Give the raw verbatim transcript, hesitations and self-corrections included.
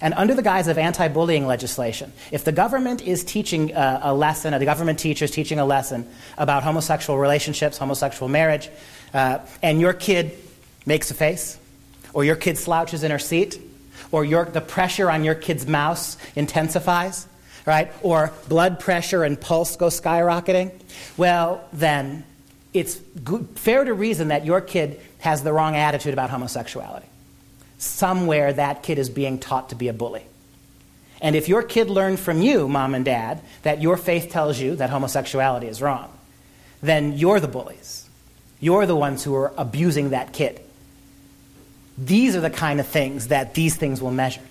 And under the guise of anti-bullying legislation, if the government is teaching a, a lesson, or the government teacher is teaching a lesson about homosexual relationships, homosexual marriage, uh, and your kid makes a face, or your kid slouches in her seat, or your, the pressure on your kid's mouse intensifies, right? Or blood pressure and pulse go skyrocketing, well, then it's good, fair to reason that your kid has the wrong attitude about homosexuality. Somewhere that kid is being taught to be a bully. And if your kid learned from you, mom and dad, that your faith tells you that homosexuality is wrong, then you're the bullies. You're the ones who are abusing that kid. These are the kind of things that these things will measure.